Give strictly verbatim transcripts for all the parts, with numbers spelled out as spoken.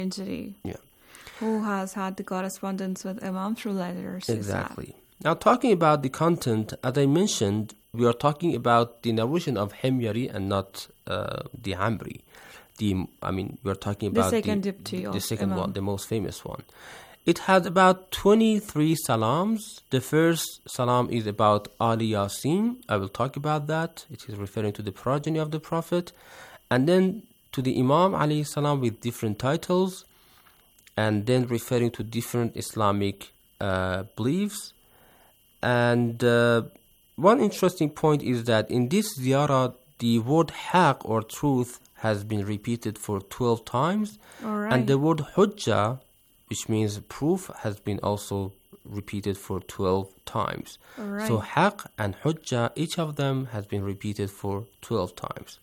entity. Yeah. Who has had the correspondence with Imam through letters. Exactly. Now, talking about the content, as I mentioned, we are talking about the narration of Himyari and not uh, the Amri. The, I mean, we are talking about the second the, diptych the of second Imam. one, the most famous one. It has about twenty-three salams. The first salam is about Ali Yasin. I will talk about that. It is referring to the progeny of the Prophet. And then to the Imam alayhi salam with different titles. And then referring to different Islamic uh, beliefs. And uh, one interesting point is that in this ziyarah, the word haq or truth has been repeated for twelve times. All right. And the word hujjah, which means proof, has been also repeated for twelve times. All right. So haq and hujjah, each of them has been repeated for twelve times.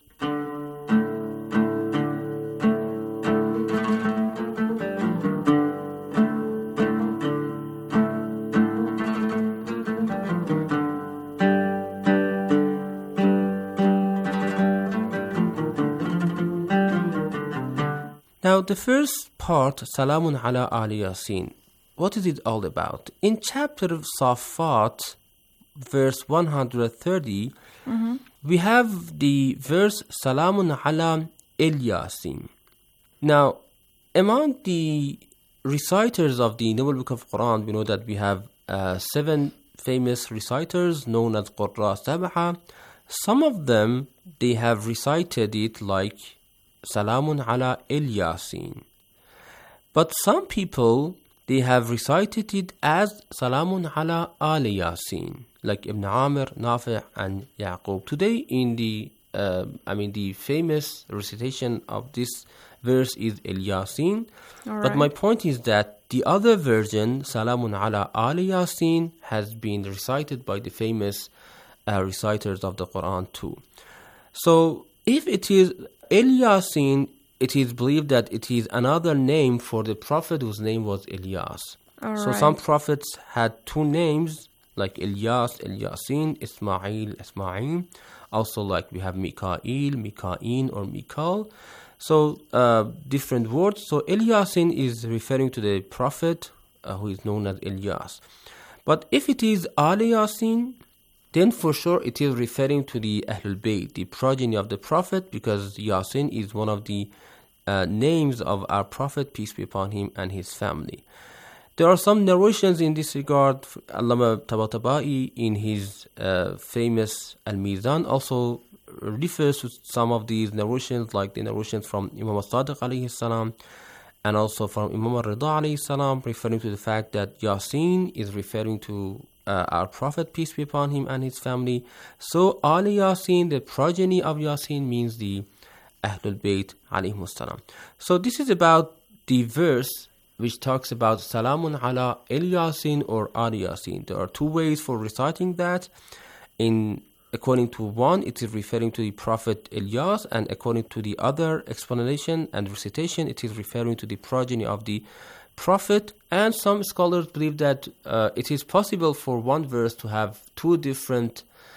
Now, the first part, Salamun ala Ali Yasin, what is it all about? In chapter of Safat, verse one hundred thirty, mm-hmm. we have the verse Salamun ala El Yasin. Now, among the reciters of the Noble Book of Quran, we know that we have uh, seven famous reciters known as Qurra Sabha. Some of them, they have recited it like Salamun ala El Yasin. But some people, they have recited it as Salamun ala Ali Yasin, like Ibn Amir, Nafi' and Yaqub. Today in the, uh, I mean the famous recitation of this verse is El Yasin. All But right. my point is that the other version, Salamun ala Ali Yasin, has been recited by the famous uh, reciters of the Quran too. So if it is El Yasin, it is believed that it is another name for the prophet whose name was Ilyas. All so right. some prophets had two names, like Ilyas, El Yasin, Ismail, Ismail. Also like we have Mikael, Mikain or Mikal. So uh, different words. So El Yasin is referring to the prophet uh, who is known as Ilyas. But if it is Ali Yasin, then for sure it is referring to the Ahlul Bayt, the progeny of the Prophet, because Yasin is one of the uh, names of our Prophet, peace be upon him, and his family. There are some narrations in this regard. Allama Tabatabai in his uh, famous Al-Mizan also refers to some of these narrations, like the narrations from Imam al-Sadiq alayhi salam, and also from Imam al-Rida alayhi salam, referring to the fact that Yasin is referring to Uh, our Prophet, peace be upon him, and his family. So Ali Yasin, the progeny of Yasin, means the Ahlul Bayt alayhimus salam. So this is about the verse which talks about Salamun ala El Yasin or Ali Yasin. There are two ways for reciting that. In according to one, it is referring to the Prophet Ilyas, and according to the other explanation and recitation, it is referring to the progeny of the Prophet. And some scholars believe that uh, it is possible for one verse to have two different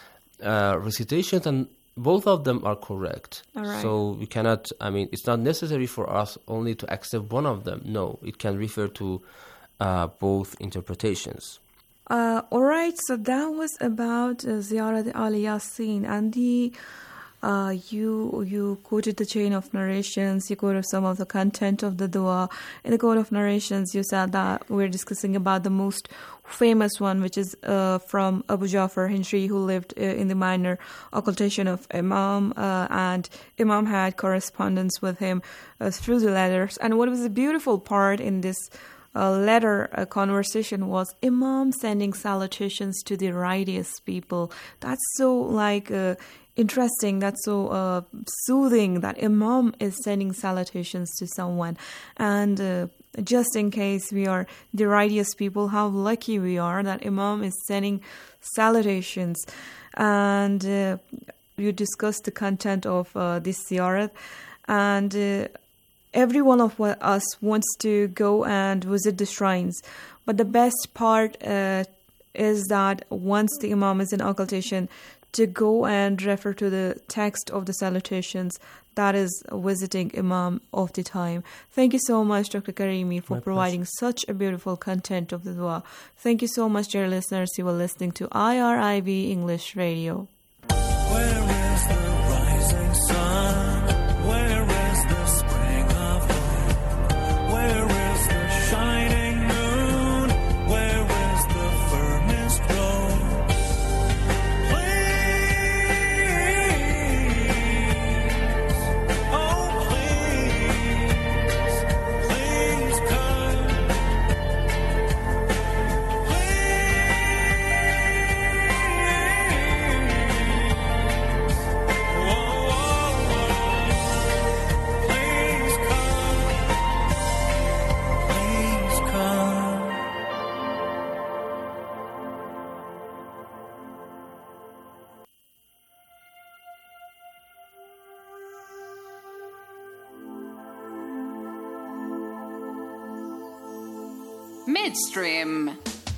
uh, recitations, and both of them are correct. All right. So we cannot, I mean, it's not necessary for us only to accept one of them. No, it can refer to uh, both interpretations. Uh, all right, so that was about uh, Ziyarat Ali Yasin, and the Uh, you you quoted the chain of narrations, you quoted some of the content of the dua. In the code of narrations, you said that we're discussing about the most famous one, which is uh, from Abu Ja'far Hinshri, who lived uh, in the minor occultation of Imam, uh, and Imam had correspondence with him uh, through the letters. And what was the beautiful part in this uh, letter uh, conversation was Imam sending salutations to the righteous people. That's so like... Uh, Interesting, that's so uh, soothing that Imam is sending salutations to someone. And uh, just in case we are the righteous people, how lucky we are that Imam is sending salutations. And uh, you discussed the content of uh, this ziyarat. And uh, every one of us wants to go and visit the shrines. But the best part uh, is that once the Imam is in occultation, to go and refer to the text of the salutations. That is visiting Imam of the time. Thank you so much, Doctor Karimi, for My providing pleasure. such a beautiful content of the dua. Thank you so much, dear listeners. You were listening to I R I B English Radio. Where is the rising sun? Where is the spring of hope? Where is the shining moon? Where is the firmest road? Please, oh please, please come. Please, please come. Please come. Midstream.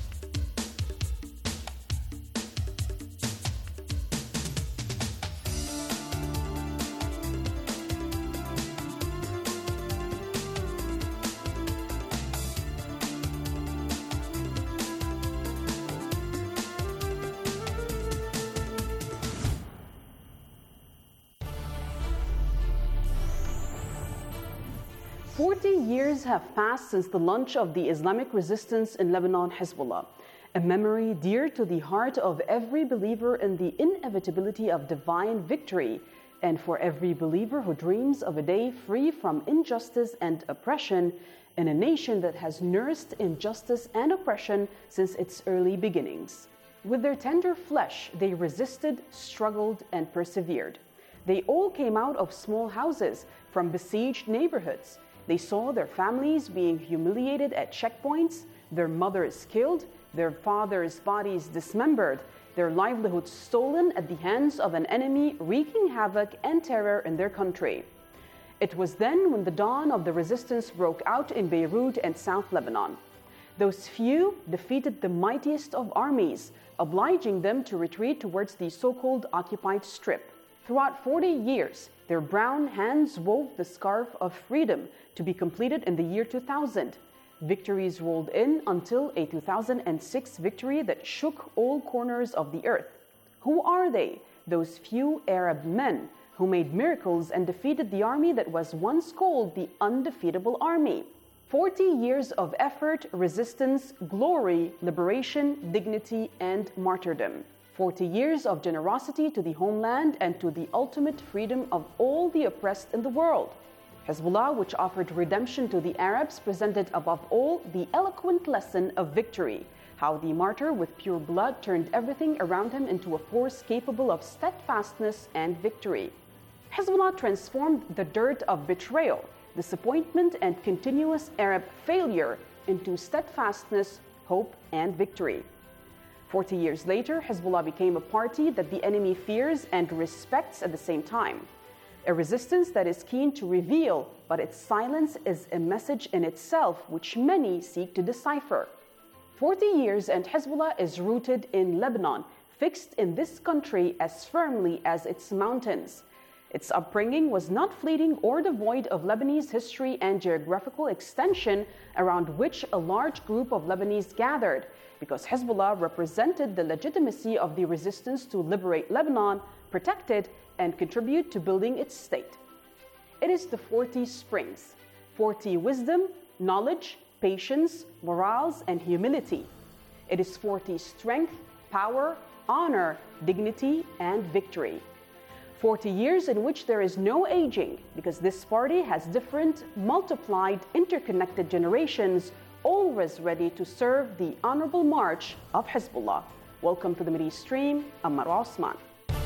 Forty years have passed since the launch of the Islamic resistance in Lebanon, Hezbollah, a memory dear to the heart of every believer in the inevitability of divine victory, and for every believer who dreams of a day free from injustice and oppression in a nation that has nursed injustice and oppression since its early beginnings. With their tender flesh, they resisted, struggled, and persevered. They all came out of small houses from besieged neighborhoods. They saw their families being humiliated at checkpoints, their mothers killed, their fathers' bodies dismembered, their livelihoods stolen at the hands of an enemy wreaking havoc and terror in their country. It was then when the dawn of the resistance broke out in Beirut and South Lebanon. Those few defeated the mightiest of armies, obliging them to retreat towards the so-called occupied strip. Throughout forty years, their brown hands wove the scarf of freedom to be completed in the year two thousand. Victories rolled in until a two thousand six victory that shook all corners of the earth. Who are they? Those few Arab men who made miracles and defeated the army that was once called the undefeatable army. Forty years of effort, resistance, glory, liberation, dignity, and martyrdom. Forty years of generosity to the homeland and to the ultimate freedom of all the oppressed in the world. Hezbollah, which offered redemption to the Arabs, presented above all the eloquent lesson of victory, how the martyr with pure blood turned everything around him into a force capable of steadfastness and victory. Hezbollah transformed the dirt of betrayal, disappointment, and continuous Arab failure into steadfastness, hope, and victory. Forty years later, Hezbollah became a party that the enemy fears and respects at the same time. A resistance that is keen to reveal, but its silence is a message in itself which many seek to decipher. Forty years and Hezbollah is rooted in Lebanon, fixed in this country as firmly as its mountains. Its upbringing was not fleeting or devoid of Lebanese history and geographical extension around which a large group of Lebanese gathered, because Hezbollah represented the legitimacy of the resistance to liberate Lebanon, protect it, and contribute to building its state. It is the forty springs, forty wisdom, knowledge, patience, morals, and humility. It is forty strength, power, honor, dignity, and victory. forty years in which there is no aging, because this party has different, multiplied, interconnected generations, always ready to serve the honorable march of Hezbollah. Welcome to the Middle East Stream. I'm Marwa Osman.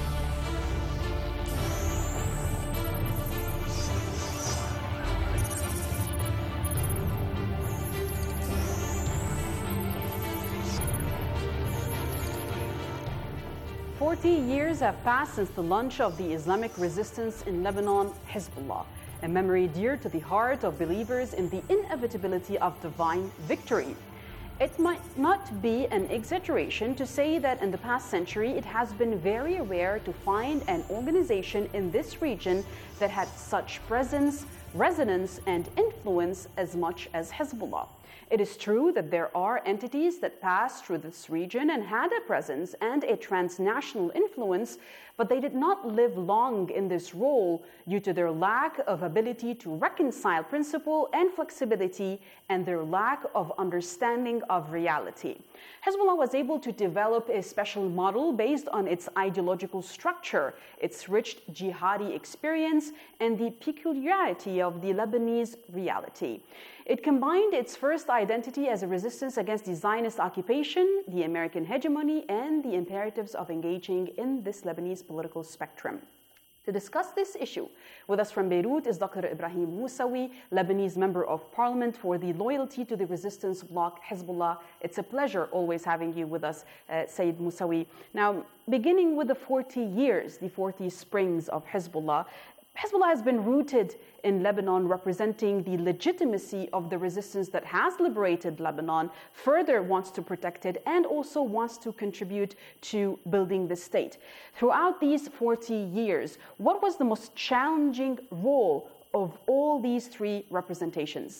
Forty years have passed since the launch of the Islamic resistance in Lebanon, Hezbollah, a memory dear to the heart of believers in the inevitability of divine victory. It might not be an exaggeration to say that in the past century it has been very rare to find an organization in this region that had such presence, resonance, and influence as much as Hezbollah. It is true that there are entities that passed through this region and had a presence and a transnational influence, but they did not live long in this role due to their lack of ability to reconcile principle and flexibility and their lack of understanding of reality. Hezbollah was able to develop a special model based on its ideological structure, its rich jihadi experience, and the peculiarity of the Lebanese reality. It combined its first identity as a resistance against the Zionist occupation, the American hegemony, and the imperatives of engaging in this Lebanese political spectrum. To discuss this issue, with us from Beirut is Doctor Ibrahim Moussawi, Lebanese Member of Parliament for the Loyalty to the Resistance Bloc Hezbollah. It's a pleasure always having you with us, uh, Sayyid Moussawi. Now, beginning with the forty years, the forty springs of Hezbollah, Hezbollah has been rooted in Lebanon, representing the legitimacy of the resistance that has liberated Lebanon, further wants to protect it, and also wants to contribute to building the state. Throughout these forty years, what was the most challenging role of all these three representations?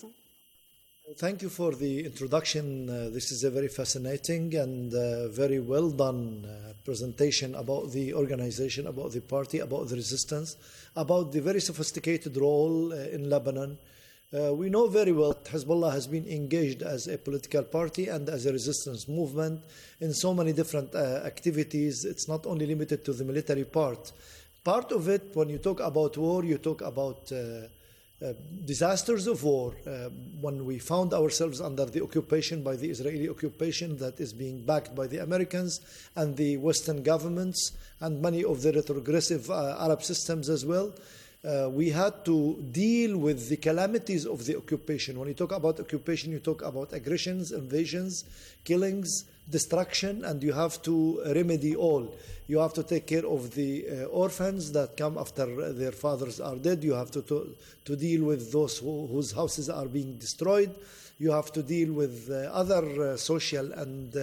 Thank you for the introduction. Uh, this is a very fascinating and uh, very well done uh, presentation about the organization, about the party, about the resistance, about the very sophisticated role uh, in Lebanon. Uh, we know very well that Hezbollah has been engaged as a political party and as a resistance movement in so many different uh, activities. It's not only limited to the military part. Part of it, when you talk about war, you talk about uh, Uh, disasters of war. Uh, when we found ourselves under the occupation by the Israeli occupation that is being backed by the Americans and the Western governments and many of the retrogressive uh, Arab systems as well, uh, we had to deal with the calamities of the occupation. When you talk about occupation, you talk about aggressions, invasions, killings, destruction, and you have to remedy all. You have to take care of the uh, orphans that come after their fathers are dead. You have to, to, to deal with those who, whose houses are being destroyed. You have to deal with uh, other uh, social and uh,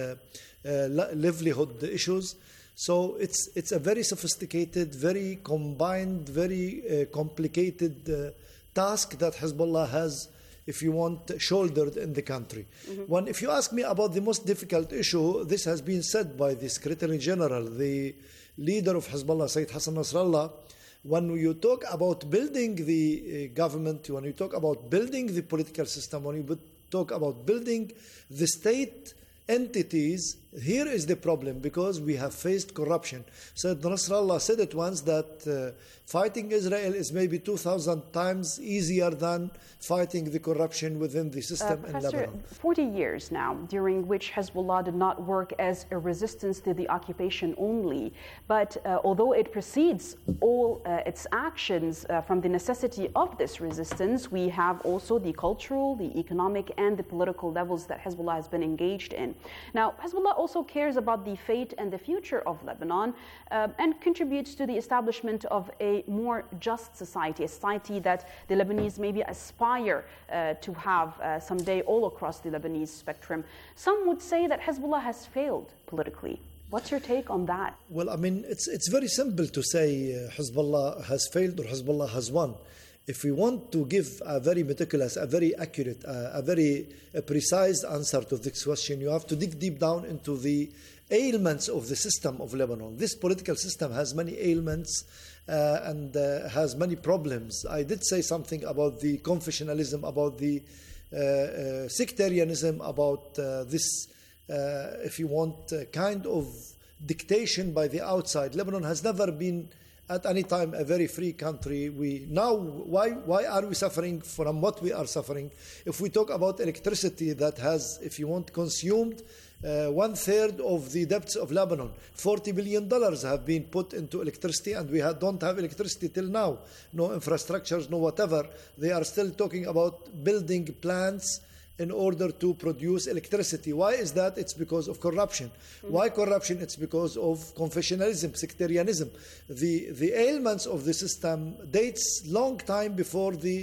uh, livelihood issues. So it's, it's a very sophisticated, very combined, very uh, complicated uh, task that Hezbollah has, if you want, shouldered in the country. Mm-hmm. When, if you ask me about the most difficult issue, this has been said by the Secretary General, the leader of Hezbollah, Sayyid Hassan Nasrallah. When you talk about building the uh, government, when you talk about building the political system, when you talk about building the state entities, here is the problem, because we have faced corruption. Sayyid Nasrallah said it once that uh, fighting Israel is maybe two thousand times easier than fighting the corruption within the system uh, in Professor, Lebanon. forty years now, during which Hezbollah did not work as a resistance to the occupation only, but uh, although it precedes all uh, its actions uh, from the necessity of this resistance, we have also the cultural, the economic, and the political levels that Hezbollah has been engaged in. Now, Hezbollah also cares about the fate and the future of Lebanon uh, and contributes to the establishment of a more just society, a society that the Lebanese maybe aspire uh, to have uh, someday all across the Lebanese spectrum. Some would say that Hezbollah has failed politically. What's your take on that? Well, I mean, it's, it's very simple to say uh, Hezbollah has failed or Hezbollah has won. If we want to give a very meticulous, a very accurate, uh, a very uh, precise answer to this question, you have to dig deep down into the ailments of the system of Lebanon. This political system has many ailments uh, and uh, has many problems. I did say something about the confessionalism, about the uh, uh, sectarianism, about uh, this, uh, if you want, uh, kind of dictation by the outside. Lebanon has never been at any time a very free country. We now, why why are we suffering from what we are suffering? If we talk about electricity that has, if you want, consumed uh, one third of the debts of Lebanon, forty billion dollars have been put into electricity, and we have, don't have electricity till now. No infrastructures, no whatever. They are still talking about building plants in order to produce electricity. Why is that? It's because of corruption. Mm-hmm. Why corruption? It's because of confessionalism, sectarianism. The, the ailments of the system dates long time before the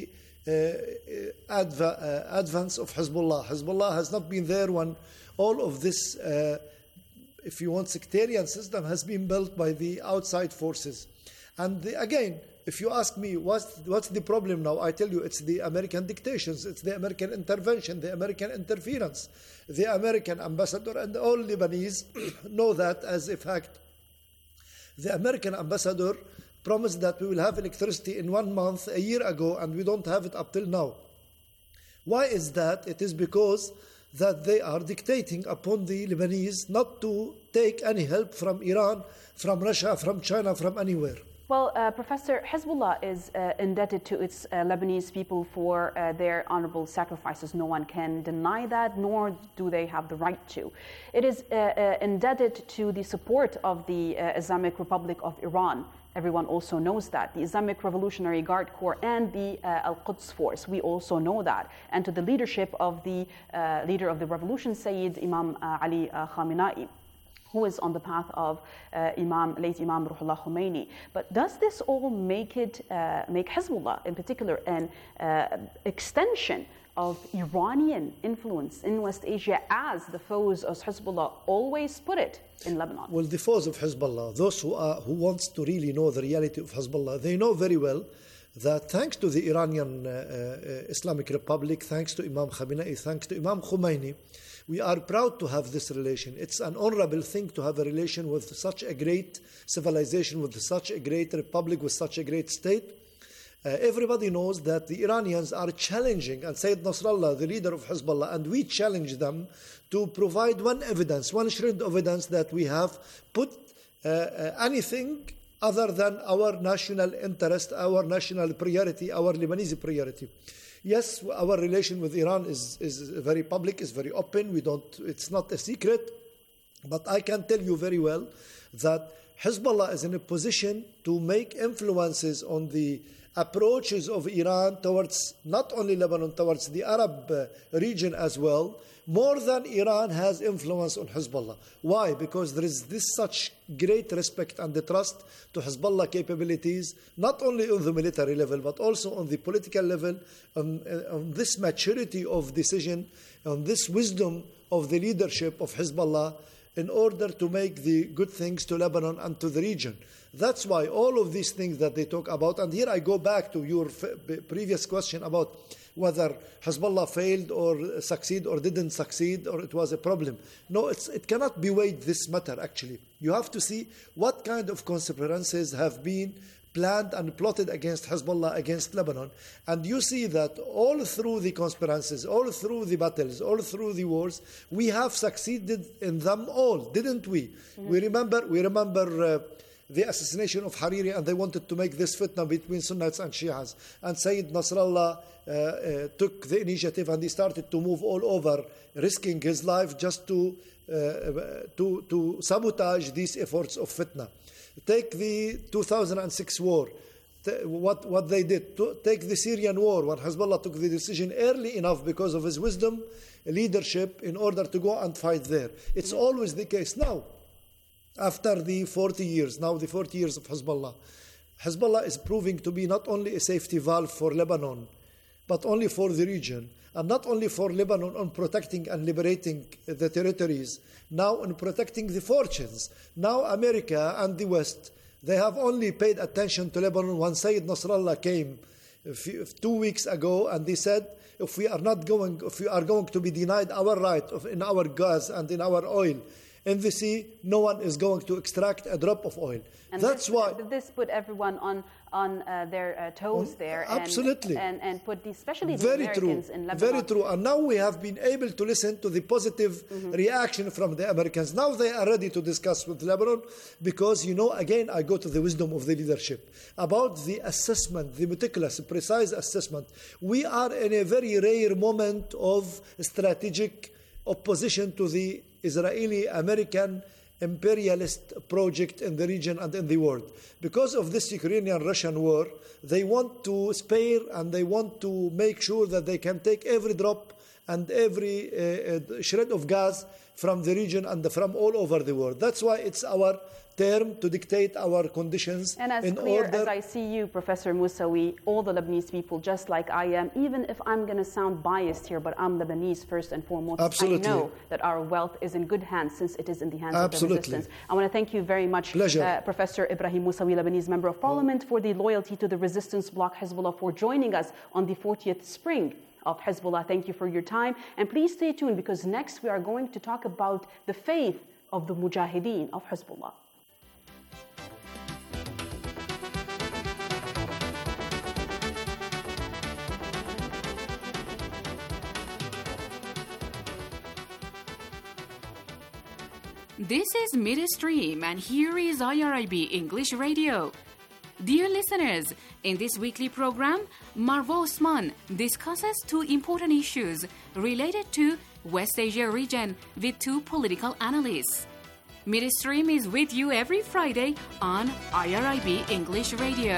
adv- uh, advance of Hezbollah. Hezbollah has not been there when all of this, uh, if you want, sectarian system has been built by the outside forces. And the, again, if you ask me what's, what's the problem now, I tell you it's the American dictations, it's the American intervention, the American interference. The American ambassador and all Lebanese know that as a fact. The American ambassador promised that we will have electricity in one month a year ago, and we don't have it up till now. Why is that? It is because that they are dictating upon the Lebanese not to take any help from Iran, from Russia, from China, from anywhere. Well, uh, Professor, Hezbollah is uh, indebted to its uh, Lebanese people for uh, their honorable sacrifices. No one can deny that, nor do they have the right to. It is uh, uh, indebted to the support of the uh, Islamic Republic of Iran. Everyone also knows that. The Islamic Revolutionary Guard Corps and the uh, Al-Quds Force, we also know that. And to the leadership of the uh, leader of the revolution, Sayyid Imam uh, Ali uh, Khamenei, who is on the path of uh, Imam, late Imam Ruhollah Khomeini. But does this all make it, uh, make Hezbollah in particular an uh, extension of Iranian influence in West Asia, as the foes of Hezbollah always put it in Lebanon? Well, the foes of Hezbollah, those who are who wants to really know the reality of Hezbollah, they know very well that thanks to the Iranian uh, uh, Islamic Republic, thanks to Imam Khamenei, thanks to Imam Khomeini, we are proud to have this relation. It's an honorable thing to have a relation with such a great civilization, with such a great republic, with such a great state. Uh, everybody knows that the Iranians are challenging, and Sayyid Nasrallah, the leader of Hezbollah, and we challenge them to provide one evidence, one shred of evidence that we have put uh, uh, anything other than our national interest, our national priority, our Lebanese priority. Yes, our relation with Iran is, is very public, is very open. We don't, it's not a secret. But I can tell you very well that Hezbollah is in a position to make influences on the approaches of Iran towards not only Lebanon, towards the Arab uh, region as well, more than Iran has influence on Hezbollah. Why? Because there is this such great respect and the trust to Hezbollah capabilities, not only on the military level, but also on the political level, on, uh, on this maturity of decision, on this wisdom of the leadership of Hezbollah in order to make the good things to Lebanon and to the region. That's why all of these things that they talk about, and here I go back to your f- previous question about whether Hezbollah failed or succeed or didn't succeed or it was a problem. No, it's, it cannot be weighed this matter actually. You have to see what kind of conspiracies have been planned and plotted against Hezbollah, against Lebanon. And you see that all through the conspiracies, all through the battles, all through the wars, we have succeeded in them all, didn't we? Mm-hmm. We remember, we remember uh, the assassination of Hariri, and they wanted to make this fitna between Sunnites and Shias. And Sayyid Nasrallah uh, uh, took the initiative and he started to move all over, risking his life just to, uh, to, to sabotage these efforts of fitna. Take the two thousand six war, what, what they did. Take the Syrian war, when Hezbollah took the decision early enough because of his wisdom, leadership, in order to go and fight there. It's mm-hmm. always the case now. After the forty years, now the forty years of Hezbollah, Hezbollah is proving to be not only a safety valve for Lebanon, but only for the region, and not only for Lebanon on protecting and liberating the territories, now on protecting the fortunes. Now America and the West, they have only paid attention to Lebanon when Sayyid Nasrallah came a few, two weeks ago, and they said, if we are not going, if we are going to be denied our right of, in our gas and in our oil in the sea, no one is going to extract a drop of oil. And That's this, why this put everyone on on uh, their uh, toes on, there. Absolutely. And, and, and put the, especially the Very Americans true. in Lebanon. Very true. And now we have been able to listen to the positive mm-hmm. reaction from the Americans. Now they are ready to discuss with Lebanon because, you know, again, I go to the wisdom of the leadership. About the assessment, the meticulous, precise assessment. We are in a very rare moment of strategic opposition to the Israeli-American imperialist project in the region and in the world. Because of this Ukrainian-Russian war, they want to spare and they want to make sure that they can take every drop and every uh, uh, shred of gas from the region and from all over the world. That's why it's our term to dictate our conditions. And as in clear order as I see you, Professor Moussaoui, all the Lebanese people, just like I am, even if I'm going to sound biased here, but I'm Lebanese first and foremost. Absolutely. I know that our wealth is in good hands since it is in the hands Absolutely. of the resistance. I want to thank you very much, Pleasure. uh, Professor Ibrahim Moussaoui, Lebanese Member of Parliament, for the loyalty to the resistance bloc Hezbollah, for joining us on the fortieth spring of Hezbollah. Thank you for your time. And please stay tuned, because next we are going to talk about the faith of the Mujahideen of Hezbollah. This is Midstream, and here is I R I B English Radio. Dear listeners, in this weekly program, Marwa Osman discusses two important issues related to West Asia region with two political analysts. Midstream is with you every Friday on I R I B English Radio.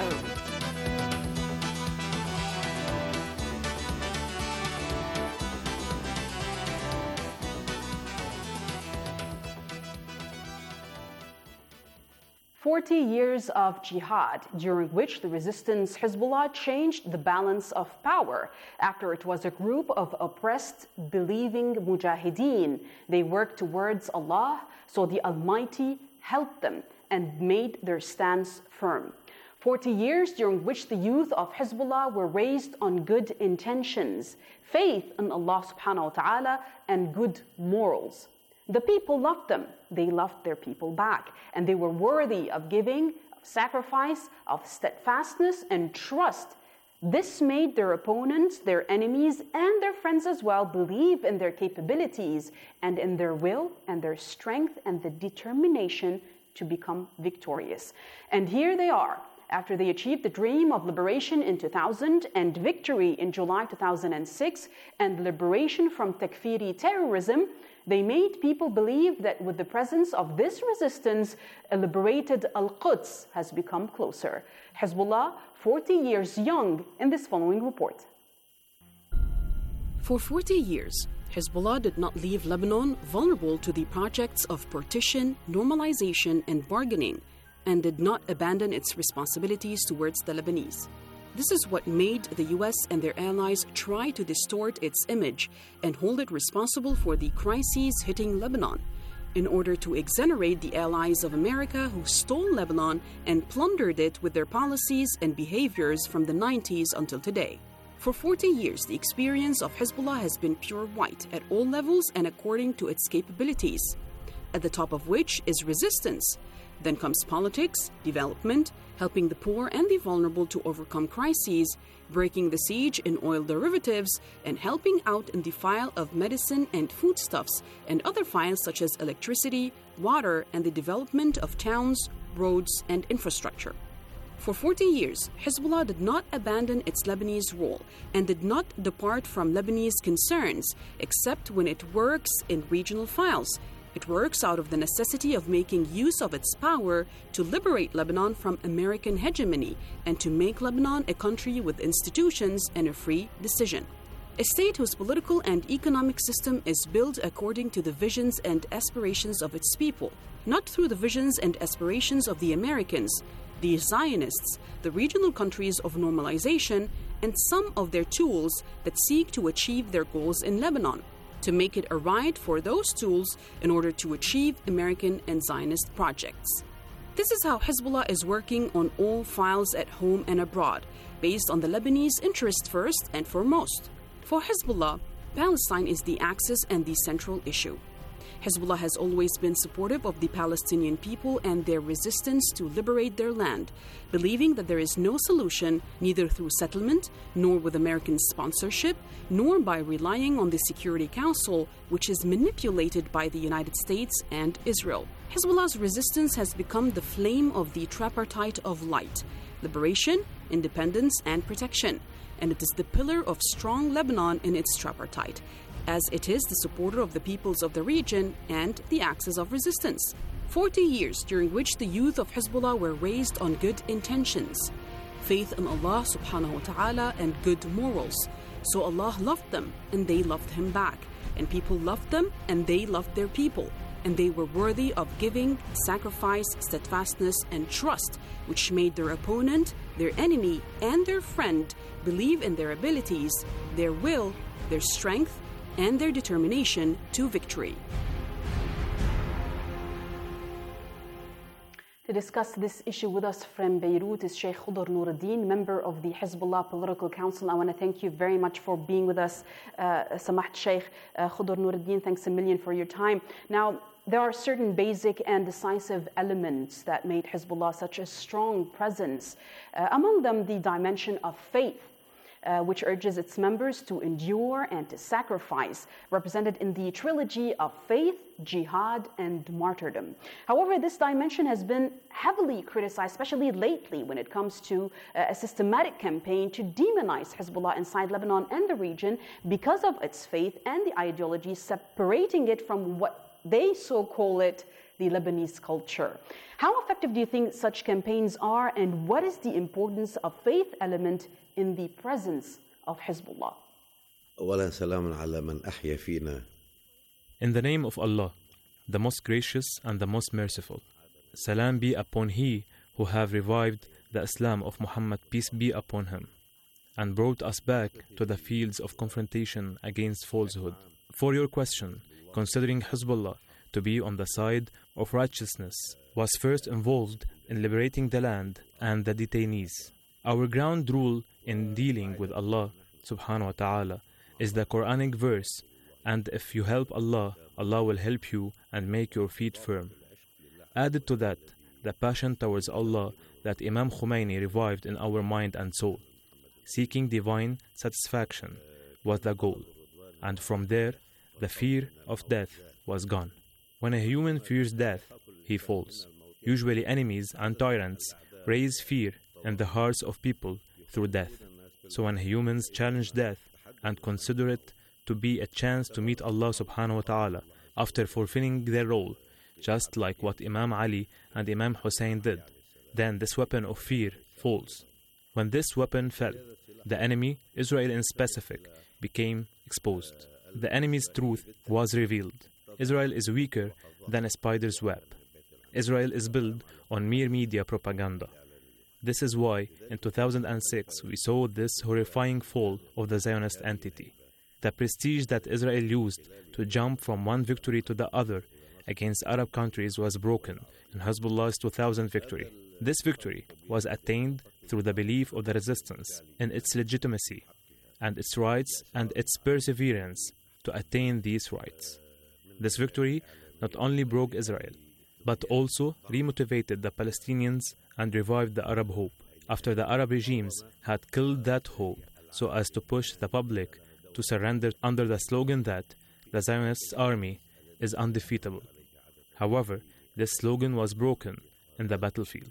Forty years of jihad, during which the resistance Hezbollah changed the balance of power. After it was a group of oppressed, believing mujahideen, they worked towards Allah, so the Almighty helped them and made their stance firm. Forty years during which the youth of Hezbollah were raised on good intentions, faith in Allah subhanahu wa ta'ala, and good morals. The people loved them. They loved their people back. And they were worthy of giving, of sacrifice, of steadfastness and trust. This made their opponents, their enemies, and their friends as well believe in their capabilities and in their will and their strength and the determination to become victorious. And here they are. After they achieved the dream of liberation in two thousand and victory in July two thousand six and liberation from Takfiri terrorism, they made people believe that with the presence of this resistance, a liberated Al-Quds has become closer. Hezbollah, forty years young, in this following report. For forty years, Hezbollah did not leave Lebanon vulnerable to the projects of partition, normalization, and bargaining, and did not abandon its responsibilities towards the Lebanese. This is what made the U S and their allies try to distort its image and hold it responsible for the crises hitting Lebanon, in order to exonerate the allies of America who stole Lebanon and plundered it with their policies and behaviors from the nineties until today. For forty years, the experience of Hezbollah has been pure white at all levels and according to its capabilities, at the top of which is resistance. Then comes politics, development, helping the poor and the vulnerable to overcome crises, breaking the siege in oil derivatives, and helping out in the file of medicine and foodstuffs and other files such as electricity, water, and the development of towns, roads, and infrastructure. For forty years, Hezbollah did not abandon its Lebanese role and did not depart from Lebanese concerns, except when it works in regional files. It works out of the necessity of making use of its power to liberate Lebanon from American hegemony and to make Lebanon a country with institutions and a free decision. A state whose political and economic system is built according to the visions and aspirations of its people, not through the visions and aspirations of the Americans, the Zionists, the regional countries of normalization, and some of their tools that seek to achieve their goals in Lebanon, to make it a right for those tools in order to achieve American and Zionist projects. This is how Hezbollah is working on all files at home and abroad, based on the Lebanese interest first and foremost. For Hezbollah, Palestine is the axis and the central issue. Hezbollah has always been supportive of the Palestinian people and their resistance to liberate their land, believing that there is no solution, neither through settlement, nor with American sponsorship, nor by relying on the Security Council, which is manipulated by the United States and Israel. Hezbollah's resistance has become the flame of the tripartite of light: liberation, independence, and protection. And it is the pillar of strong Lebanon in its tripartite, as it is the supporter of the peoples of the region and the axis of resistance. Forty years during which the youth of Hezbollah were raised on good intentions, faith in Allah subhanahu wa ta'ala and good morals, So Allah loved them, and they loved Him back. And people loved them, and they loved their people. And they were worthy of giving, sacrifice, steadfastness, and trust, which made their opponent, their enemy, and their friend believe in their abilities, their will, their strength, and their determination to victory. To discuss this issue with us from Beirut is Sheikh Khudr Nuruddin, member of the Hezbollah Political Council. I want to thank you very much for being with us, uh, Samaht Sheikh uh, Khudr Nuruddin. Thanks a million for your time. Now, there are certain basic and decisive elements that made Hezbollah such a strong presence. Uh, among them, the dimension of faith, Uh, which urges its members to endure and to sacrifice, represented in the trilogy of faith, jihad, and martyrdom. However, this dimension has been heavily criticized, especially lately when it comes to uh, a systematic campaign to demonize Hezbollah inside Lebanon and the region because of its faith and the ideology, separating it from what they so call it, the Lebanese culture. How effective do you think such campaigns are, and what is the importance of faith element in the presence of Hezbollah? In the name of Allah, the most gracious and the most merciful. Salam be upon He who have revived the Islam of Muhammad, peace be upon him, and brought us back to the fields of confrontation against falsehood. For your question, considering Hezbollah to be on the side of righteousness, was first involved in liberating the land and the detainees. Our ground rule in dealing with Allah subhanahu wa ta'ala is the Quranic verse, and if you help Allah, Allah will help you and make your feet firm. Added to that, the passion towards Allah that Imam Khomeini revived in our mind and soul. Seeking divine satisfaction was the goal, and from there, the fear of death was gone. When a human fears death, he falls. Usually enemies and tyrants raise fear in the hearts of people through death. So when humans challenge death and consider it to be a chance to meet Allah subhanahu wa ta'ala after fulfilling their role, just like what Imam Ali and Imam Hussein did, then this weapon of fear falls. When this weapon fell, the enemy, Israel in specific, became exposed. The enemy's truth was revealed. Israel is weaker than a spider's web. Israel is built on mere media propaganda. This is why in two thousand six we saw this horrifying fall of the Zionist entity. The prestige that Israel used to jump from one victory to the other against Arab countries was broken in Hezbollah's two thousand victory. This victory was attained through the belief of the resistance in its legitimacy and its rights and its perseverance to attain these rights. This victory not only broke Israel, but also remotivated the Palestinians and revived the Arab hope, after the Arab regimes had killed that hope so as to push the public to surrender under the slogan that the Zionist army is undefeatable. However, this slogan was broken in the battlefield.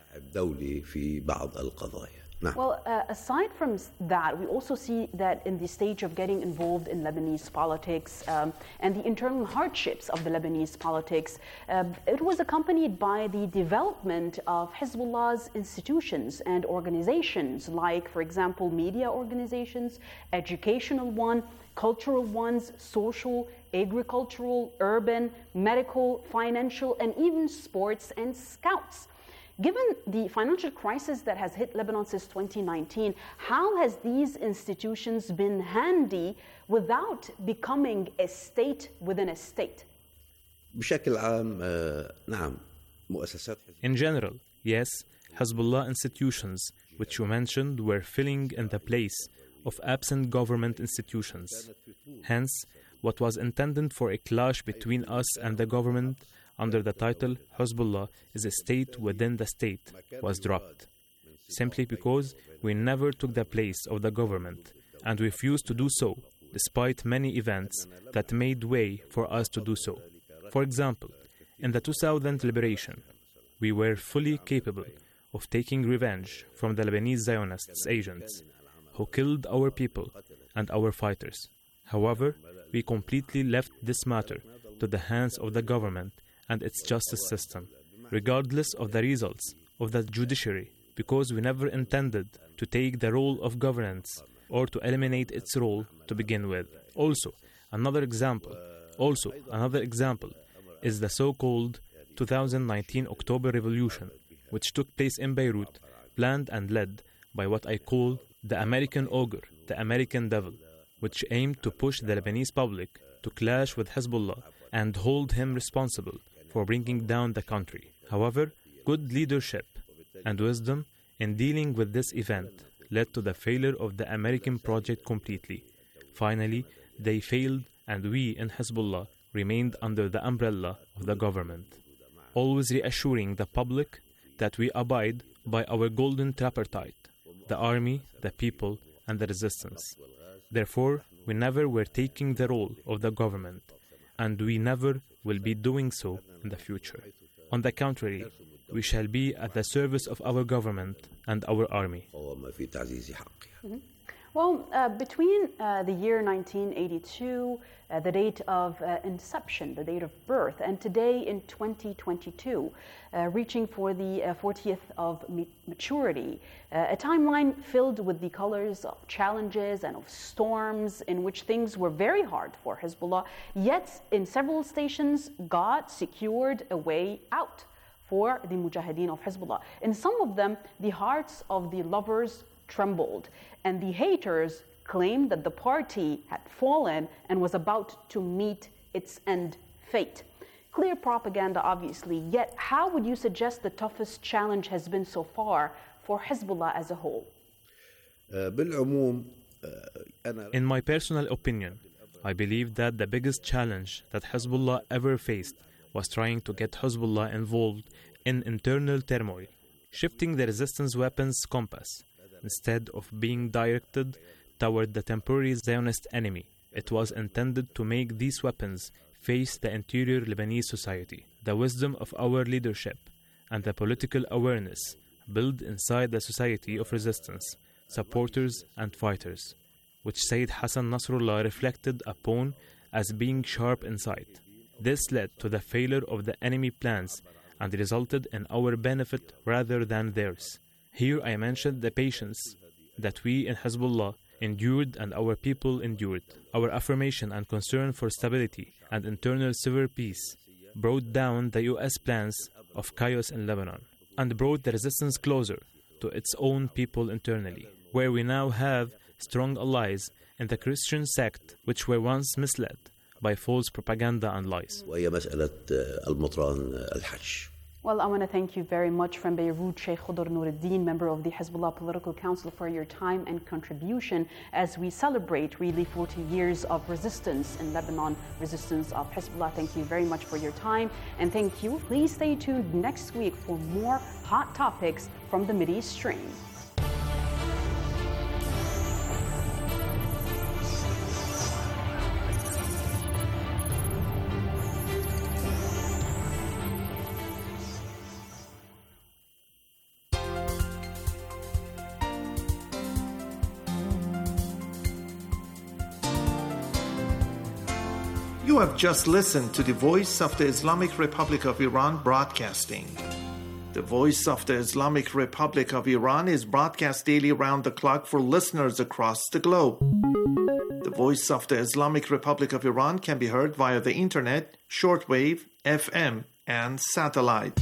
Well, uh, aside from that, we also see that in the stage of getting involved in Lebanese politics um, and the internal hardships of the Lebanese politics, uh, it was accompanied by the development of Hezbollah's institutions and organizations, like, for example, media organizations, educational one, cultural ones, social, agricultural, urban, medical, financial, and even sports and scouts. Given the financial crisis that has hit Lebanon since twenty nineteen, how has these institutions been handy without becoming a state within a state? In general, yes, Hezbollah institutions, which you mentioned, were filling in the place of absent government institutions. Hence, what was intended for a clash between us and the government under the title Hezbollah is a state within the state was dropped, simply because we never took the place of the government and refused to do so, despite many events that made way for us to do so. For example, in the two thousand liberation, we were fully capable of taking revenge from the Lebanese Zionists agents who killed our people and our fighters. However, we completely left this matter to the hands of the government and its justice system, regardless of the results of the judiciary, because we never intended to take the role of governance or to eliminate its role to begin with. Also, another example, also another example is the so-called two thousand nineteen October Revolution, which took place in Beirut, planned and led by what I call the American ogre, the American devil, which aimed to push the Lebanese public to clash with Hezbollah and hold him responsible for bringing down the country. However, good leadership and wisdom in dealing with this event led to the failure of the American project completely. Finally, they failed, and we in Hezbollah remained under the umbrella of the government, always reassuring the public that we abide by our golden tripartite: the army, the people, and the resistance. Therefore, we never were taking the role of the government, and we never will be doing so in the future. On the contrary, we shall be at the service of our government and our army. Mm-hmm. Well, uh, between uh, the year nineteen eighty-two, uh, the date of uh, inception, the date of birth, and today in twenty twenty-two, uh, reaching for the uh, fortieth of maturity, uh, a timeline filled with the colors of challenges and of storms in which things were very hard for Hezbollah, yet in several stations, God secured a way out for the Mujahideen of Hezbollah. In some of them, the hearts of the lovers trembled, and the haters claimed that the party had fallen and was about to meet its end fate. Clear propaganda, obviously, yet how would you suggest the toughest challenge has been so far for Hezbollah as a whole? In my personal opinion, I believe that the biggest challenge that Hezbollah ever faced was trying to get Hezbollah involved in internal turmoil, shifting the resistance weapons compass. Instead of being directed toward the temporary Zionist enemy, it was intended to make these weapons face the interior Lebanese society. The wisdom of our leadership and the political awareness built inside the society of resistance, supporters and fighters, which Sayyid Hassan Nasrullah reflected upon as being sharp in sight. This led to the failure of the enemy plans and resulted in our benefit rather than theirs. Here I mentioned the patience that we in Hezbollah endured and our people endured. Our affirmation and concern for stability and internal civil peace brought down the U S plans of chaos in Lebanon and brought the resistance closer to its own people internally, where we now have strong allies in the Christian sect which were once misled by false propaganda and lies. Well, I want to thank you very much from Beirut, Sheikh Khudr Nuruddin, member of the Hezbollah Political Council, for your time and contribution as we celebrate really forty years of resistance in Lebanon, resistance of Hezbollah. Thank you very much for your time, and thank you. Please stay tuned next week for more hot topics from the Mideast stream. You have just listened to the Voice of the Islamic Republic of Iran broadcasting. The Voice of the Islamic Republic of Iran is broadcast daily around the clock for listeners across the globe. The Voice of the Islamic Republic of Iran can be heard via the internet, shortwave, F M, and satellite.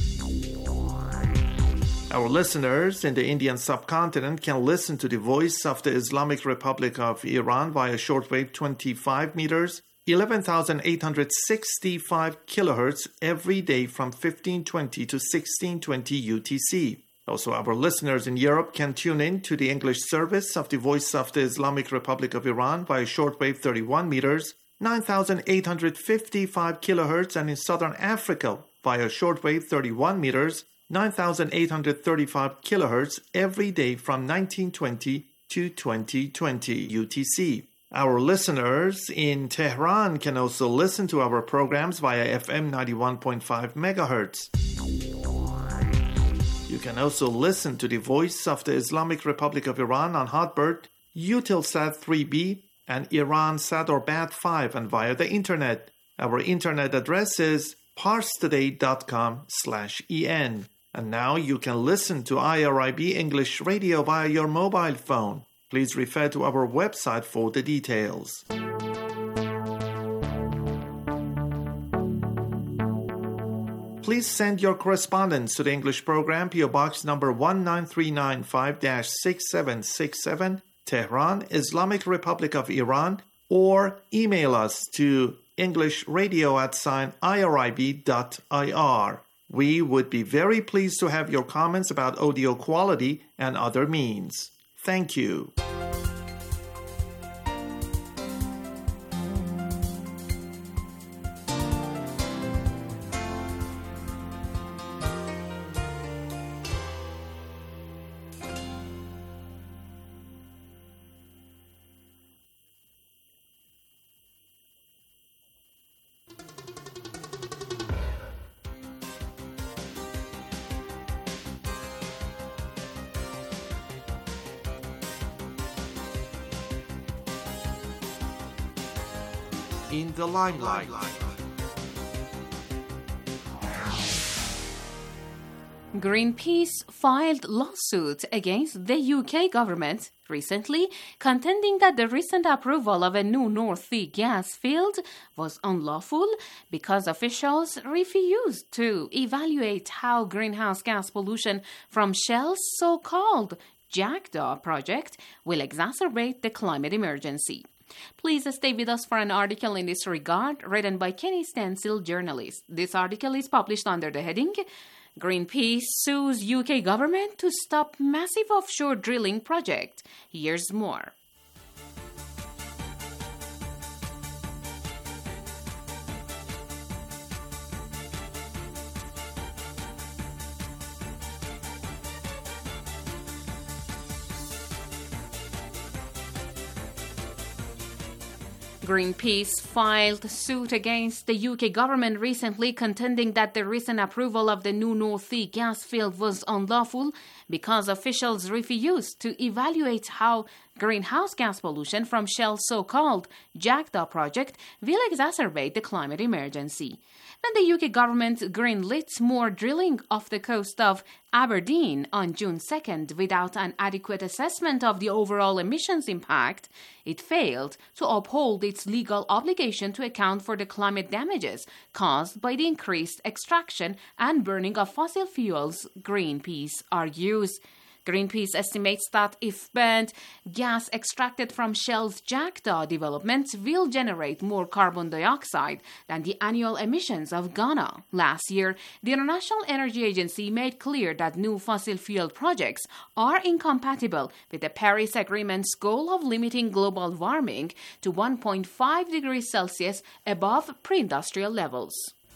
Our listeners in the Indian subcontinent can listen to the Voice of the Islamic Republic of Iran via shortwave twenty-five meters, eleven thousand eight hundred sixty-five kilohertz every day from fifteen twenty to sixteen twenty U T C. Also, our listeners in Europe can tune in to the English service of the Voice of the Islamic Republic of Iran via shortwave thirty-one meters, nine thousand eight hundred fifty-five kilohertz, and in Southern Africa via shortwave thirty-one meters, nine thousand eight hundred thirty-five kilohertz every day from nineteen twenty to twenty twenty U T C. Our listeners in Tehran can also listen to our programs via F M ninety-one point five megahertz. You can also listen to the Voice of the Islamic Republic of Iran on Hotbird, Eutelsat three B, and Iransat or Bat five, and via the internet. Our internet address is parstoday.com slash en. And now you can listen to I R I B English Radio via your mobile phone. Please refer to our website for the details. Please send your correspondence to the English program, P O Box number one nine three nine five dash six seven six seven, Tehran, Islamic Republic of Iran, or email us to englishradio at sign irib dot ir. We would be very pleased to have your comments about audio quality and other means. Thank you. In the limelight. Greenpeace filed lawsuit against the U K government recently, contending that the recent approval of a new North Sea gas field was unlawful because officials refused to evaluate how greenhouse gas pollution from Shell's so-called Jackdaw project will exacerbate the climate emergency. Please stay with us for an article in this regard written by Kenny Stansil, journalist. This article is published under the heading Greenpeace sues U K government to stop massive offshore drilling project. Here's more. Greenpeace filed suit against the U K government recently, contending that the recent approval of the new North Sea gas field was unlawful because officials refused to evaluate how greenhouse gas pollution from Shell's so-called Jackdaw project will exacerbate the climate emergency. Then the U K government greenlit more drilling off the coast of Aberdeen on June second without an adequate assessment of the overall emissions impact. It failed to uphold its legal obligation to account for the climate damages caused by the increased extraction and burning of fossil fuels, Greenpeace argues. Greenpeace estimates that if burnt gas extracted from Shell's Jackdaw development will generate more carbon dioxide than the annual emissions of Ghana. Last year, the International Energy Agency made clear that new fossil fuel projects are incompatible with the Paris Agreement's goal of limiting global warming to one point five degrees Celsius above pre-industrial levels.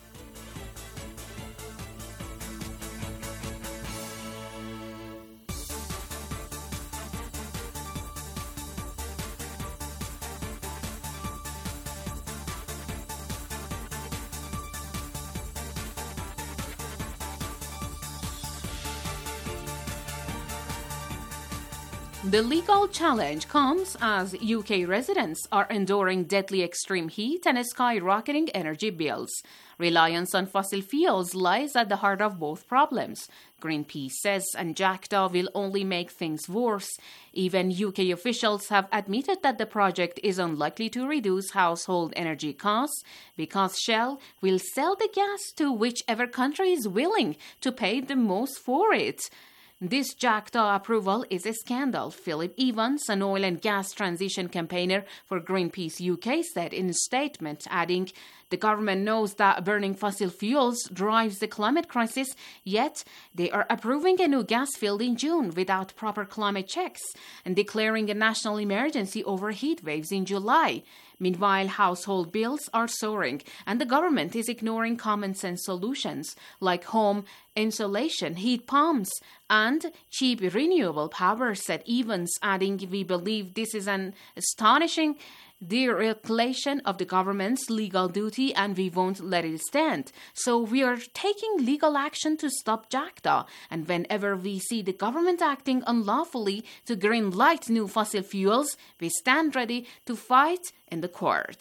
The legal challenge comes as U K residents are enduring deadly extreme heat and skyrocketing energy bills. Reliance on fossil fuels lies at the heart of both problems, Greenpeace says, and Jackdaw will only make things worse. Even U K officials have admitted that the project is unlikely to reduce household energy costs because Shell will sell the gas to whichever country is willing to pay the most for it. This Jackdaw approval is a scandal, Philip Evans, an oil and gas transition campaigner for Greenpeace U K, said in a statement, adding, "The government knows that burning fossil fuels drives the climate crisis, yet they are approving a new gas field in June without proper climate checks and declaring a national emergency over heat waves in July. Meanwhile, household bills are soaring, and the government is ignoring common sense solutions like home insulation, heat pumps, and cheap renewable power," said Evans, adding, "We believe this is an astonishing dereliction of the government's legal duty and we won't let it stand. So we are taking legal action to stop Jackdaw, and whenever we see the government acting unlawfully to greenlight new fossil fuels, we stand ready to fight in the courts."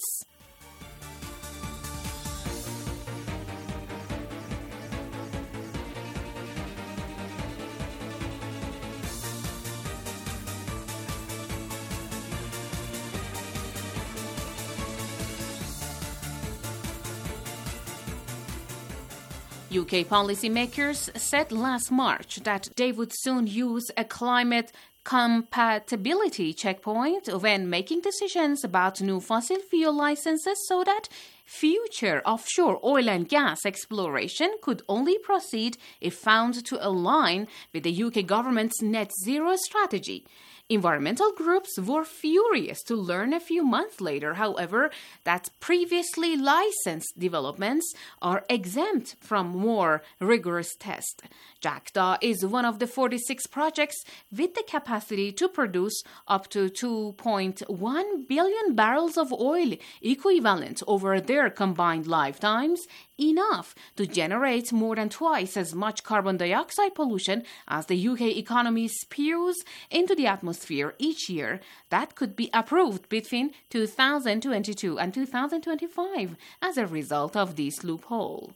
U K policymakers said last March that they would soon use a climate compatibility checkpoint when making decisions about new fossil fuel licenses so that future offshore oil and gas exploration could only proceed if found to align with the U K government's net zero strategy. Environmental groups were furious to learn a few months later, however, that previously licensed developments are exempt from more rigorous tests. Jagda is one of the forty-six projects with the capacity to produce up to two point one billion barrels of oil equivalent over their combined lifetimes, enough to generate more than twice as much carbon dioxide pollution as the U K economy spews into the atmosphere each year. That could be approved between two thousand twenty-two and two thousand twenty-five as a result of this loophole.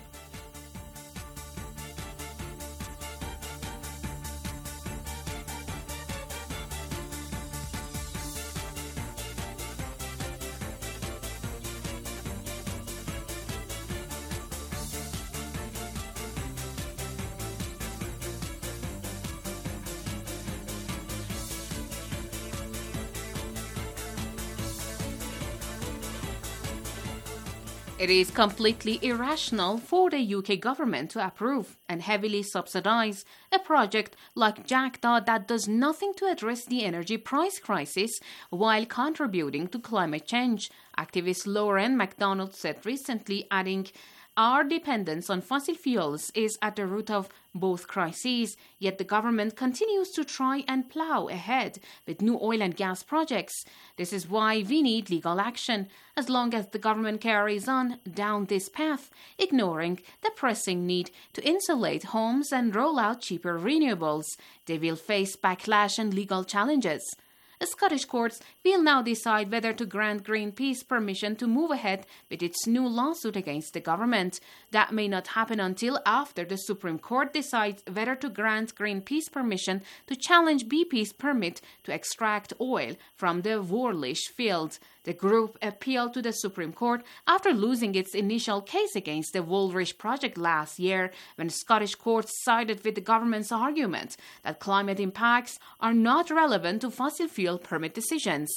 It is completely irrational for the U K government to approve and heavily subsidize a project like Jagda that does nothing to address the energy price crisis while contributing to climate change, activist Lauren MacDonald said recently, adding, "Our dependence on fossil fuels is at the root of both crises, yet the government continues to try and plow ahead with new oil and gas projects. This is why we need legal action. As long as the government carries on down this path, ignoring the pressing need to insulate homes and roll out cheaper renewables, they will face backlash and legal challenges." Scottish courts will now decide whether to grant Greenpeace permission to move ahead with its new lawsuit against the government. That may not happen until after the Supreme Court decides whether to grant Greenpeace permission to challenge B P's permit to extract oil from the Woolwich field. The group appealed to the Supreme Court after losing its initial case against the Woolwich project last year, when Scottish courts sided with the government's argument that climate impacts are not relevant to fossil fuel permit decisions.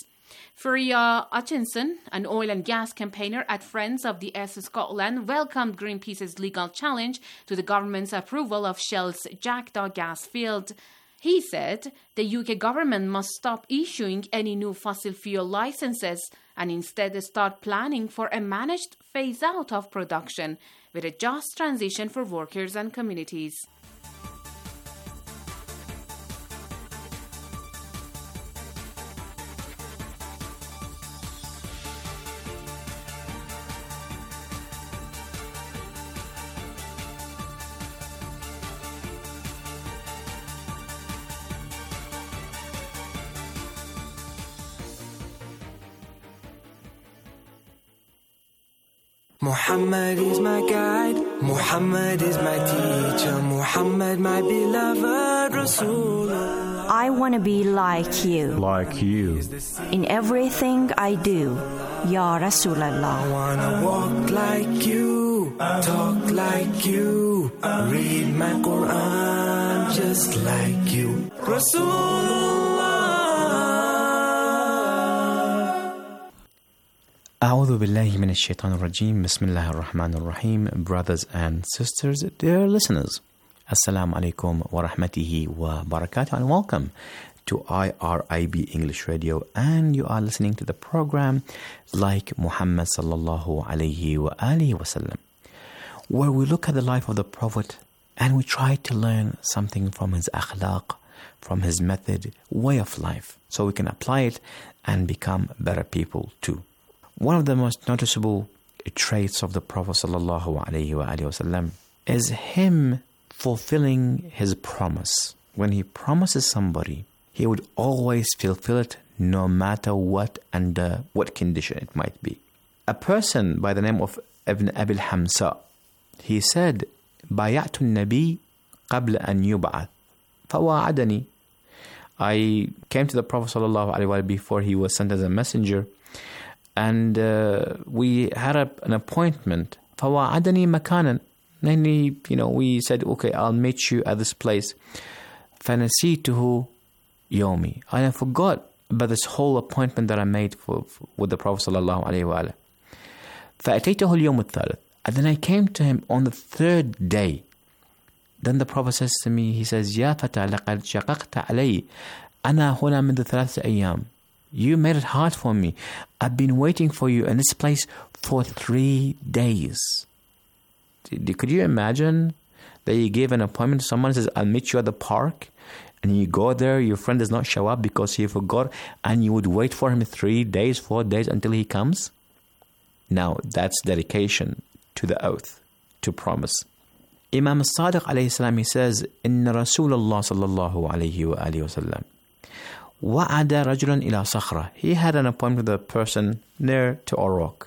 Firia Hutchinson, an oil and gas campaigner at Friends of the East Scotland, welcomed Greenpeace's legal challenge to the government's approval of Shell's Jagda gas field. He said the U K government must stop issuing any new fossil fuel licenses and instead start planning for a managed phase-out of production with a just transition for workers and communities. Muhammad is my guide, Muhammad is my teacher, Muhammad my beloved Rasulullah. I want to be like you. Like you. In everything I do, Ya Rasulallah. I want to walk like you, talk like you, read my Quran just like you. Rasulullah. أعوذ بالله من الشيطان الرجيم بسم الله الرحمن الرحيم. Brothers and sisters, dear listeners, Assalamu alaikum wa rahmatihi wa barakatuh, and welcome to I R I B English Radio, and you are listening to the program Like Muhammad sallallahu alayhi wa alihi wa sallam, where we look at the life of the Prophet and we try to learn something from his akhlaq, from his method, way of life, so we can apply it and become better people too. One of the most noticeable traits of the Prophet sallallahu alaihi wasallam is him fulfilling his promise. When he promises somebody, he would always fulfill it, no matter what, under what condition it might be. A person by the name of Ibn Abil Hamsa, he said, "Bay'atu an-nabi qabla an yub'ath, fawa'adani." I came to the Prophet sallallahu alaihi wasallam before he was sent as a messenger, and uh, we had a, an appointment. فَوَعَدَنِي مَكَانًا. And he, you know, we said, okay, I'll meet you at this place. فَنَسِيتُهُ يَوْمِي. I forgot about this whole appointment that I made for, for, with the Prophet sallallahu alaihi wasallam. فَأَتَيْتُهُ الْيَوْمُ الثَّالِث. And then I came to him on the third day. Then the Prophet says to me, he says, يَا فَتَى لَقَدْ شَقَقْتَ عَلَيْهِ أَنَا هُنَا مِنْذُ ثَلَاثَةِ أَيَّامٍ. You made it hard for me. I've been waiting for you in this place for three days. Could you imagine that you give an appointment to someone, says, I'll meet you at the park, and you go there, your friend does not show up because he forgot, and you would wait for him three days, four days until he comes? Now, that's dedication to the oath, to promise. Imam al-Sadiq alayhi salam, he says, إِنَّ رَسُولَ اللَّهِ صَلَّى اللَّهُ عَلَيْهِ وَآلِهِ وَسَلَّمَ وَعَدَ رَجُلًا إِلَى صَخْرَةٍ. He had an appointment with a person near to a rock.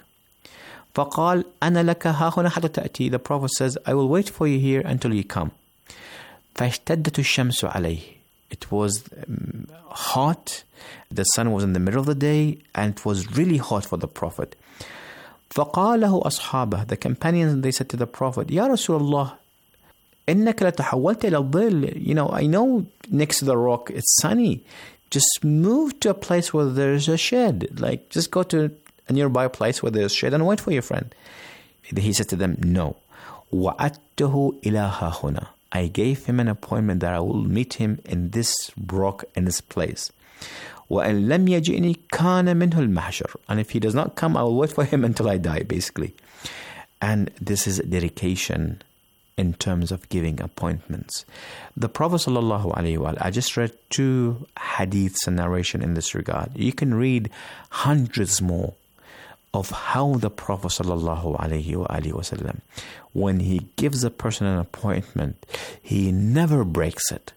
فَقَالَ أَنَا لَكَ هَاهُنَا حَتَّى تَأْتِي. The Prophet says, I will wait for you here until you come. فَاشْتَدَّتُ الشَّمْسُ عَلَيْهِ. It was um, hot. The sun was in the middle of the day, and it was really hot for the Prophet. فَقَالَ لَهُ أَصْحَابَهُ. The companions, they said to the Prophet, يَا رَسُولَ اللَّهِ إِنَّكَ لَتَحَوَّلْتَ إِلَى الظِّلِّ. You know, I know next to the rock it's sunny. Just move to a place where there's a shed. Like, just go to a nearby place where there's a shed and wait for your friend. He said to them, no. وَعَدْتُهُ إِلَى هَاهُنَا. I gave him an appointment that I will meet him in this rock, in this place. وَأَنْ لَمْ يَجِئْنِي كَانَ مِنْهُ الْمَحْشَرُ. And if he does not come, I will wait for him until I die, basically. And this is dedication in terms of giving appointments. The Prophet sallallahu alaihi wasallam, I just read two hadiths and narration in this regard. You can read hundreds more of how the Prophet sallallahu alaihi wasallam, when he gives a person an appointment, he never breaks it.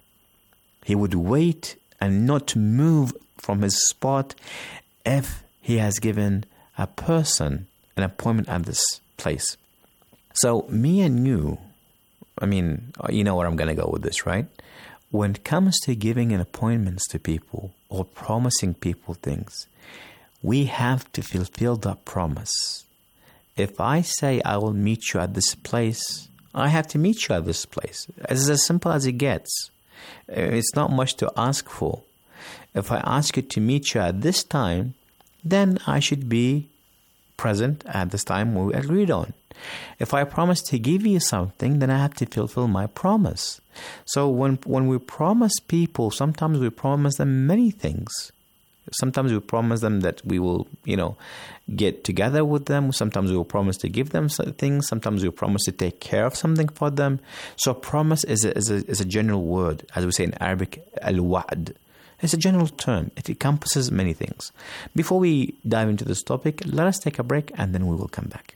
He would wait and not move from his spot if he has given a person an appointment at this place. So me and you, I mean, you know where I'm going to go with this, right? When it comes to giving an appointments to people or promising people things, we have to fulfill that promise. If I say I will meet you at this place, I have to meet you at this place. It's as simple as it gets. It's not much to ask for. If I ask you to meet you at this time, then I should be present at this time we agreed on. If I promise to give you something, then I have to fulfill my promise. So when when we promise people, sometimes we promise them many things. Sometimes we promise them that we will, you know, get together with them. Sometimes we will promise to give them things. Sometimes we will promise to take care of something for them. So promise is a, is a, is a general word. As we say in Arabic, al-wa'd. It's a general term. It encompasses many things. Before we dive into this topic, let us take a break and then we will come back.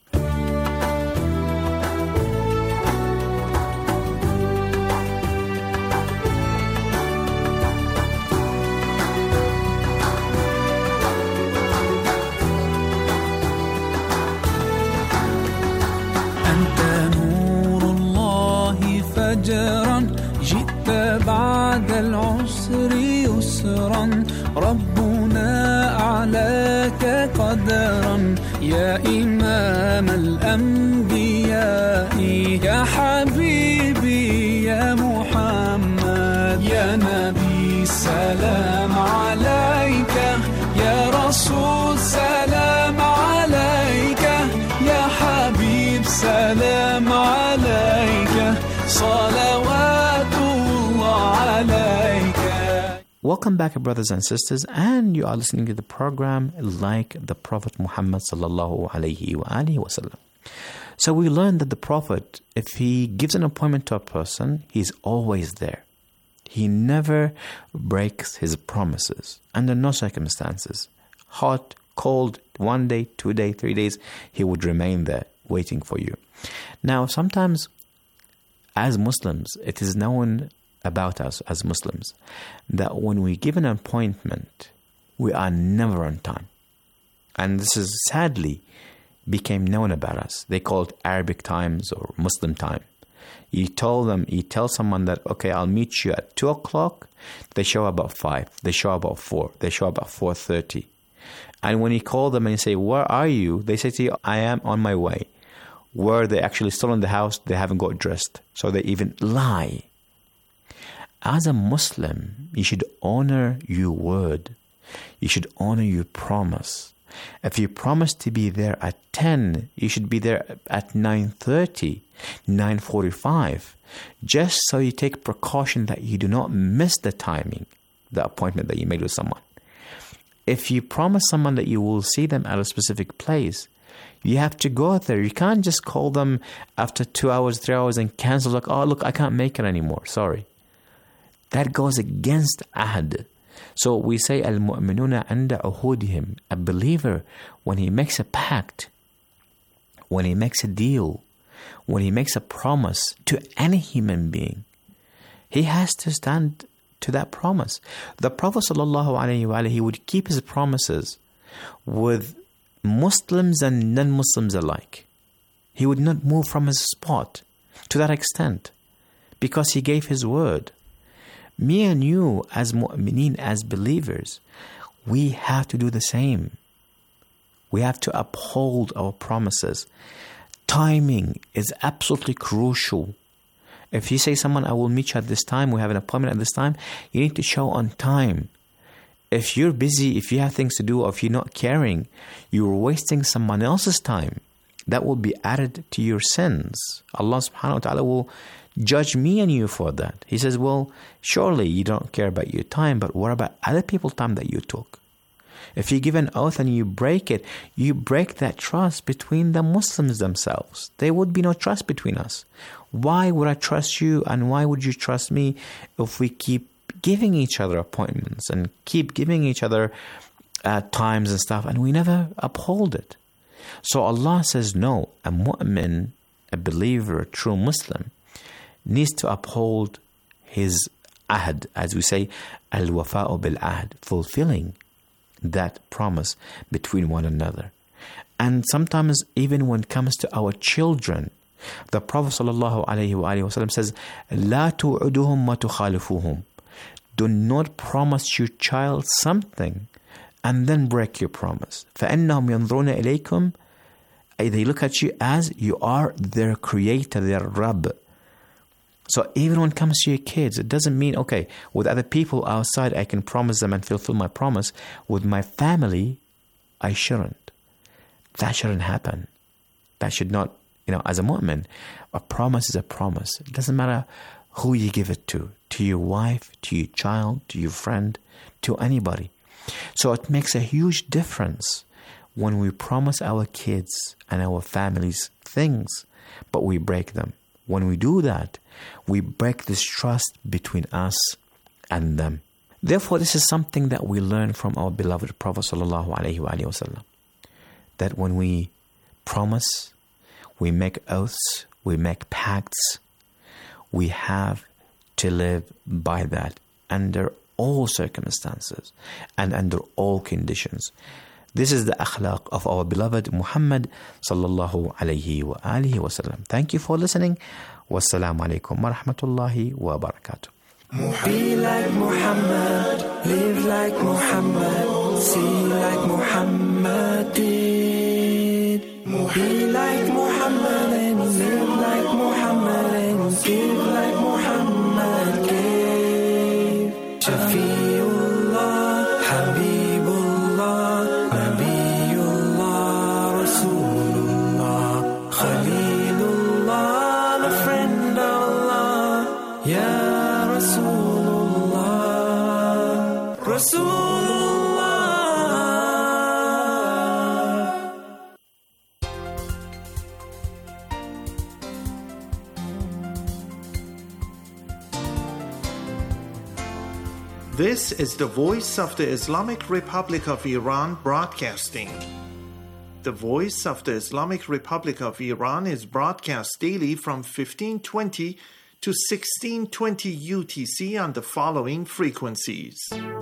جئت بعد العسر يسرا ربنا أعلاك قدرا يا إمام الأنبياء يا حبيبي يا محمد يا نبي سلام عليك يا رسول سلام عليك يا حبيب سلام عليك Welcome back, brothers and sisters, and you are listening to the program Like the Prophet Muhammad sallallahu alayhi wa alihi wasallam. So we learned that the Prophet, if he gives an appointment to a person, he's always there. He never breaks his promises under no circumstances. Hot, cold, one day, two days, three days, he would remain there waiting for you. Now, sometimes as Muslims, it is known about us as Muslims that when we give an appointment, we are never on time. And this is sadly became known about us. They call it Arabic times or Muslim time. You told them, you tell someone that, okay, I'll meet you at two o'clock. They show up about five. They show up about four. They show up about four thirty. And when you call them and you say, where are you? They say to you, I am on my way. where they actually still in the house, they haven't got dressed. So they even lie. As a Muslim, you should honor your word. You should honor your promise. If you promise to be there at ten, you should be there at nine thirty, nine forty-five, just so you take precaution that you do not miss the timing, the appointment that you made with someone. If you promise someone that you will see them at a specific place, you have to go there. You can't just call them after two hours, three hours and cancel, like, oh, look, I can't make it anymore. Sorry. That goes against ahd. So we say, al-mu'minuna anda uhudihim. A believer, when he makes a pact, when he makes a deal, when he makes a promise to any human being, he has to stand to that promise. The Prophet ﷺ, he would keep his promises with Muslims and non-Muslims alike. He would not move from his spot to that extent because he gave his word. Me and you as mu'mineen, as believers, we have to do the same. We have to uphold our promises. Timing is absolutely crucial. If you say someone, I will meet you at this time, we have an appointment at this time, you need to show on time. If you're busy, if you have things to do, or if you're not caring, you're wasting someone else's time. That will be added to your sins. Allah subhanahu wa ta'ala will judge me and you for that. He says, well, surely you don't care about your time, but what about other people's time that you took? If you give an oath and you break it, you break that trust between the Muslims themselves. There would be no trust between us. Why would I trust you and why would you trust me if we keep giving each other appointments and keep giving each other uh, times and stuff and we never uphold it? So Allah says, no, a mu'min, a believer, a true Muslim, needs to uphold his ahd, as we say, al-wafa'u bil-ahd, fulfilling that promise between one another. And sometimes even when it comes to our children, the Prophet sallallahu alaihi wasallam says, "La tu'uduhum wa tukhalifuhum." Do not promise your child something and then break your promise. فَإِنَّهُمْ يَنْظُرُونَ إِلَيْكُمْ. They look at you as you are their creator, their Rabb. So even when it comes to your kids, it doesn't mean, okay, with other people outside, I can promise them and fulfill my promise. With my family, I shouldn't. That shouldn't happen. That should not, you know, as a mu'min, a promise is a promise. It doesn't matter who you give it to, to your wife, to your child, to your friend, to anybody. So it makes a huge difference when we promise our kids and our families things, but we break them. When we do that, we break this trust between us and them. Therefore, this is something that we learn from our beloved Prophet sallallahu alaihi wasallam, that when we promise, we make oaths, we make pacts, we have to live by that under all circumstances and under all conditions. This is the akhlaq of our beloved Muhammad sallallahu alayhi wa alihi wa sallam. Thank you for listening. Wassalamu alaikum wa rahmatullahi wa barakatuh. Be like Muhammad, live like Muhammad, see like Muhammad did. Be like Muhammad and live like Muhammad and give like Muhammad gave. Shafiullah, Habibullah, Nabiullah, Rasulullah, Khalilullah, the friend of Allah, Ya Rasulullah, Rasulullah. This is the voice of the Islamic Republic of Iran broadcasting. The voice of the Islamic Republic of Iran is broadcast daily from fifteen twenty to sixteen twenty U T C on the following frequencies.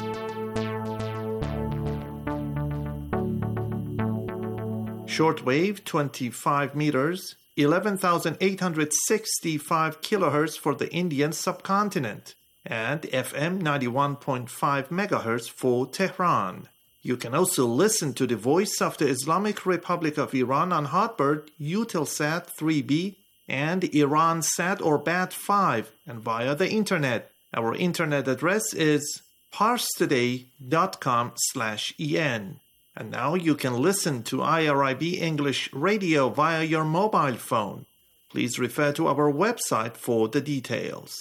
Shortwave twenty-five meters, eleven thousand eight hundred sixty-five kilohertz for the Indian subcontinent, and F M ninety-one point five megahertz for Tehran. You can also listen to the Voice of the Islamic Republic of Iran on Hotbird, Eutelsat three B, and IranSat or B A T five, and via the internet. Our internet address is parstoday.com slash en. And now you can listen to I R I B English Radio via your mobile phone. Please refer to our website for the details.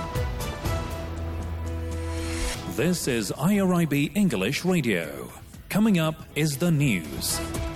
This is I R I B English Radio. Coming up is the news.